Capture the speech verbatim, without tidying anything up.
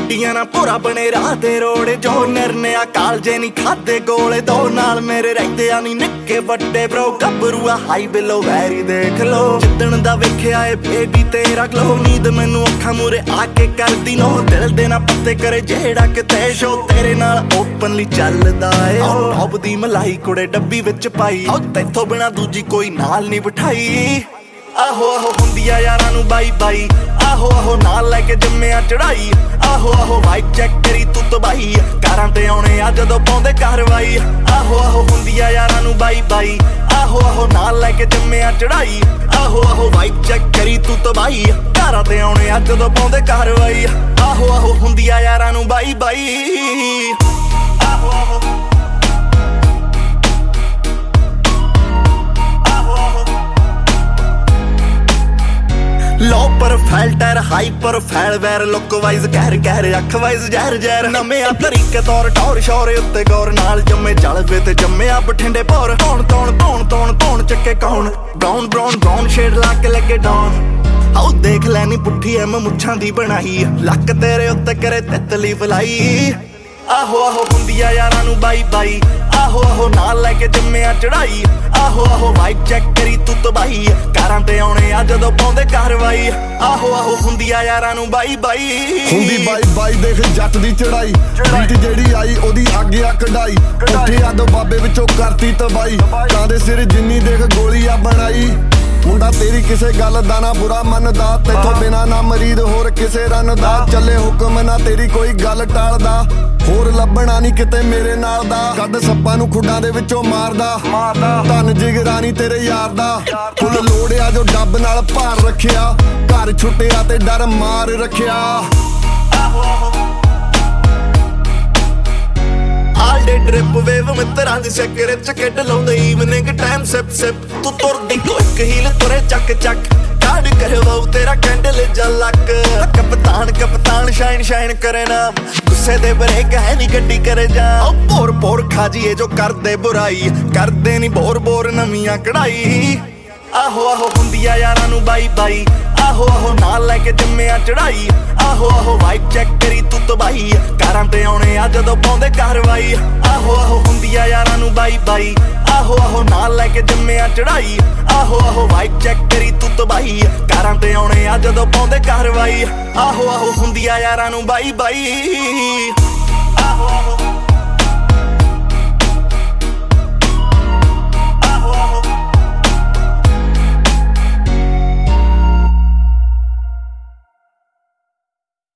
ਗੱਡੀਆਂ ਨਾ ਪੂਰਾ ਬਣੇ ਰਾਹ ਦੇ ਰੋੜੇ ਜੋ ਨਿਰਨਿਆ ਕਾਲਜੇ ਨਹੀਂ ਖਾਦੇ ਗੋਲੇ ਦੋ ਨਾਲ ਮੇਰੇ ਰਹਿੰਦੇ ਆ ਨਹੀਂ ਨਿੱਕੇ ਵੱਡੇ ਬ్రో ਗੱਭਰੂਆ ਹਾਈ ਬਿਲੋ ਵੈਰੀ ਦੇਖ ਲੋ ਜਿੱਦਣ ਦਾ ਵੇਖਿਆ ਏ ਬੇਬੀ ਤੇਰਾ ਗਲੋ ਨੀਂਦ ਮੈਨੂੰ ਅੱਖਾਂ ਮੂਰੇ ਆ ਕੇ ਕਰਦੀ ਨੋ ਦਿਲ ਦੇ ਨਾ ਪੱਤੇ ਕਰੇ ਜਿਹੜਾ ਕਿਤੇ ਸ਼ੋ ਤੇਰੇ ਨਾਲ ਓਪਨਲੀ ਚੱਲਦਾ ਏ ਟੌਪ ਦੀ ਮਲਾਈ ਕੁੜੇ ਡੱਬੀ ਵਿੱਚ ਪਾਈ ਤੈਥੋਂ ਬਿਨਾ ਦੂਜੀ ਕੋਈ ਨਾਲ ਨਹੀਂ ਬਿਠਾਈ ਆਹੋ ਆਹੋ ਹੁੰਦੀ ਆ ਯਾਰਾਂ ਨੂੰ ਬਾਈ ਬਾਈ ਆਹੋ ਆਹੋ ਨਾਲ ਲੈ ਕੇ ਜੰਮਿਆ ਚੜਾਈ ਆਹੋ ਆਹੋ ਵਾਈਬ ਚੈੱਕ ਕਰੀ ਤੂੰ ਤਬਾਈ ਕਾਰਾਂ ਤੇ ਆਉਣੇ ਆ ਜਦੋਂ ਪਾਉਂਦੇ ਕਾਰਵਾਈ ਆਹੋ ਆਹੋ ਹੁੰਦੀ ਆ ਯਾਰਾਂ ਨੂੰ ਬਾਈ ਬਾਈ ਆਹੋ ਆਹੋ ਨਾਲ ਲੈ ਕੇ ਜੰਮਿਆ ਚੜਾਈ ਆਹੋ ਆਹੋ ਵਾਈਬ ਚੈੱਕ ਕਰੀ ਤੂੰ ਤਬਾਈ ਕਾਰਾਂ ਤੇ ਆਉਣੇ ਆ ਜਦੋਂ ਪਾਉਂਦੇ ਕਾਰਵਾਈ ਆਹੋ ਆਹੋ ਹੁੰਦੀ ਆ ਯਾਰਾਂ ਨੂੰ ਬਾਈ ਬਾਈ ਆਹੋ ਆਹੋ ਲੋ ਪ੍ਰੋਫਾਈਲ ਟਰ ਹਾਈ ਪ੍ਰੋਫਾਈਲ ਵੈਰ ਲੁੱਕ ਵਾਈਜ਼ ਕਹਿਰ ਕਹਿਰ ਅੱਖ ਵਾਈਜ਼ ਜ਼ਹਿਰ ਜ਼ਹਿਰ ਨਵੇਂ ਤਰੀਕੇ ਤੌਰ ਟੌਰ ਸ਼ੌਰੇ ਉੱਤੇ ਗੌਰ ਨਾਲ ਜੰਮੇ ਜਲਵੇ ਤੇ ਜੰਮਿਆ ਬਠਿੰਡੇ ਪੌਰ ਧੌਣ ਧੌਣ ਧੌਣ ਧੌਣ ਧੌਣ ਚੱਕੇ ਕੌਣ ਬਰਾਊਨ ਬਰਾਊਨ ਬਰਾਊਨ ਸ਼ੇਡ ਲਾ ਕੇ ਲੱਗੇ ਡਾਊਨ ਆਓ ਦੇਖ ਲੈਣੀ ਪੁੱਠੀ ਐ ਮੈਂ ਮੁੱਛਾਂ ਦੀ ਬਣਾਈ ਲੱਕ ਤੇਰੇ ਉੱਤੇ ਕਰੇ ਤਿਤਲੀ ਫਲਾਈ ਆਹੋ ਆਹੋ ਹੁੰਦੀ ਆ ਯਾਰਾਂ ਨੂੰ ਬਾਈ ਬਾਈ ਆਹੋ ਆਹੋ ਨਾਲ ਲੈ ਕੇ ਜੰਮਿਆ ਚੜਾਈ ਆਹੋ ਆਹੋ ਵਾਈਬ ਚੈੱਕ ਕਰੀ ਤੂੰ ਤਬਾਈ ਕਾਰਾਂ ਤੇ ਆਉਣੇ ਆ ਜਦੋਂ ਪਾਉਂਦੇ ਕਾਰਵਾਈ ਆਹੋ ਆਹੋ ਹੁੰਦੀ ਆ ਯਾਰਾਂ ਨੂੰ ਬਾਈ ਬਾਈ ਹੁੰਦੀ ਬਾਈ ਬਾਈ ਦੇਖ ਜੱਟ ਦੀ ਚੜਾਈ ਬੀਟ ਜਿਹੜੀ ਆਈ ਉਹਦੀ ਅੱਗੇ ਆ ਕਢਾਈ ਉੱਠੇ ਆ ਦੋ ਬਾਬੇ ਵਿੱਚੋਂ ਕਰਤੀ ਤਬਾਈ ਕਾਂ ਦੇ ਸਿਰ ਜਿੰਨੀ ਦੇਖ ਗੋਲੀ ਆ ਬਣਾਈ ਮੁੰਡਾ ਤੇਰੀ ਕਿਸੇ ਗੱਲ ਦਾ ਨਾ ਬੁਰਾ ਮੰਨਦਾ ਤੈਥੋਂ ਬਿਨਾ ਨਾ ਮਰੀਦ ਹੋਰ ਕਿਸੇ ਰਨ ਦਾ ਚੱਲੇ ਹੁਕਮ ਨਾ ਤੇਰੀ ਕੋਈ ਗੱਲ ਟਾਲਦਾ ਹੋਰ ਲੱਭਣਾ ਨਹੀਂ ਕਿਤੇ ਮੇਰੇ ਨਾਲ ਦਾ ਕੱਢ ਸੱਪਾਂ ਨੂੰ ਖੁੱਡਾਂ ਦੇ ਵਿੱਚੋਂ ਮਾਰਦਾ ਧੰਨ ਜਿਗਰਾਨੀ ਤੇਰੇ ਯਾਰ ਦਾ ਫੁੱਲ ਲੋੜਿਆ ਜੋ ਡੱਬ ਨਾਲ ਭਾਰ ਰੱਖਿਆ ਘਰ ਛੁੱਟਿਆ ਤੇ ਡਰ ਮਾਰ ਰੱਖਿਆ ਆਲ ਡੇ ਡ੍ਰਿਪ ਵੇਵ ਮਿੱਤਰਾਂ ਦੀ ਚੱਕਰ ਚ ਕਿੱਡ ਲਾਉਂਦੇ ਈਵਨਿੰਗ ਟਾਈਮ ਸਿਪ ਸਿਪ ਤੂੰ ਤੁਰਦੀ ਕੋਈ ਹੀਲ ਤੁਰੇ ਚੱਕ ਚੱਕ ਕਾੜ ਕਰਵਾਉ ਤੇਰਾ ਕੈਂਡਲ ਜਲਕ ਕਪਤਾਨ ਕਪਤਾਨ ਸ਼ਾਈਨ ਸ਼ਾਈਨ ਕਰੇ ਨਾ ਗੁੱਸੇ ਦੇ ਬ੍ਰੇਕ ਹੈ ਨੀ ਗੱਡੀ ਕਰੇ ਜਾ ਭੋਰ ਭੋਰ ਖਾਜੀਏ ਜੋ ਕਰਦੇ ਬੁਰਾਈ ਕਰਦੇ ਨੀ ਬੋਰ ਬੋਰ ਨਵੀਆਂ ਕਢਾਈ ਆਹੋ ਆਹੋ ਹੁੰਦੀ ਆ ਯਾਰਾਂ ਨੂੰ ਬਾਈ ਬਾਈ ਆਹੋ ਆਹੋ ਨਾਲ ਲੈ ਕੇ ਜੰਮਿਆ ਚੜਾਈ ਆਹੋ ਆਹੋ ਵਾਈਬ ਚੈੱਕ ਕਰੀ ਤੂੰ ਤਬਾਈ ਕਾਰਾਂ ਤੇ ਆਉਣੇ ਆ ਜਦੋਂ ਪਾਉਂਦੇ ਕਾਰਵਾਈ ਆਹੋ ਆਹੋ ਹੁੰਦੀ ਆ ਯਾਰਾਂ ਨੂੰ ਬਾਈ ਬਾਈ ਆਹੋ ਆਹੋ ਨਾਲ ਲੈ ਕੇ ਜੰਮਿਆ ਚੜਾਈ ਆਹੋ ਆਹੋ ਵਾਈਬ ਚੈੱਕ ਕਰੀ ਤੂੰ ਤਬਾਈ ਕਾਰਾਂ ਤੇ ਆਉਣੇ ਆ ਜਦੋਂ ਪਾਉਂਦੇ ਕਾਰਵਾਈ ਆਹੋ ਆਹੋ ਹੁੰਦੀ ਆ ਯਾਰਾਂ ਨੂੰ ਬਾਈ ਬਾਈ ਆਹੋ ਆਹੋ